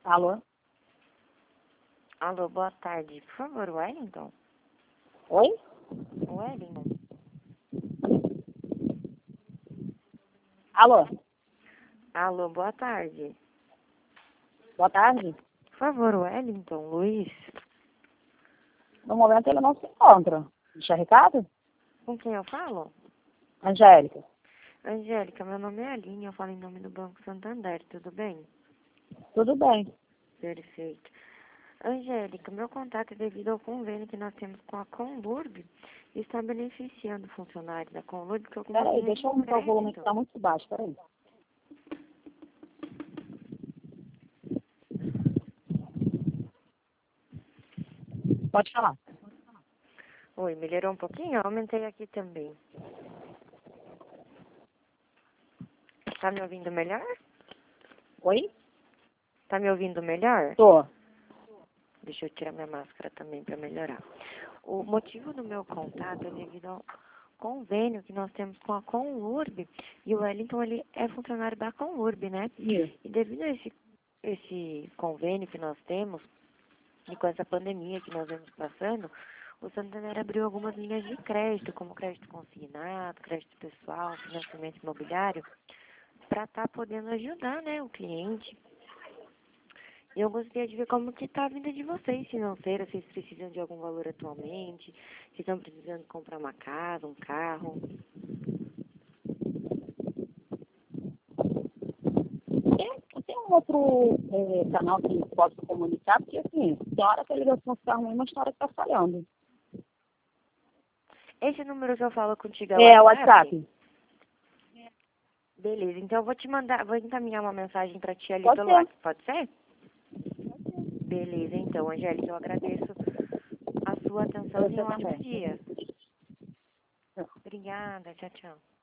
Alô? Alô, boa tarde. Por favor, Wellington? Oi? Wellington? Alô? Alô, boa tarde. Boa tarde. Por favor, Wellington, Luiz? No momento ele não se encontra. Deixa recado? Com quem eu falo? Angélica. Angélica, meu nome é Aline, eu falo em nome do Banco Santander, tudo bem? Tudo bem. Perfeito. Angélica, meu contato é devido ao convênio que nós temos com a Conlurb e está beneficiando funcionários da Conlurb com algumas Peraí, linhas deixa eu de aumentar o volume que crédito. está muito baixo. Peraí. Pode falar. Oi, melhorou um pouquinho? Eu aumentei aqui também. Tá me ouvindo melhor? Oi? Tá me ouvindo melhor? Tô. Deixa eu tirar minha máscara também para melhorar. O motivo do meu contato é devido ao convênio que nós temos com a Conlurb. E o Wellington, ele é funcionário da Conlurb, né? Isso. E devido a esse convênio que nós temos, e com essa pandemia que nós vemos passando, o Santander abriu algumas linhas de crédito, como crédito consignado, crédito pessoal, financiamento imobiliário, para estar podendo ajudar, né, o cliente. E eu gostaria de ver como que está a vida de vocês financeira, se vocês precisam de algum valor atualmente, se estão precisando comprar uma casa, um carro. Tem um outro canal que posso comunicar, porque assim, tem hora que a ligação fica ruim, mas tem hora que tá falhando. Esse número que eu falo contigo é o É, o WhatsApp? WhatsApp. Beleza, então eu vou te mandar, vou encaminhar uma mensagem para ti ali Pode pelo ser. WhatsApp, pode ser? Beleza, então, Angélica, eu agradeço a sua atenção e Você um ótimo também. dia. Obrigada, tchau, tchau.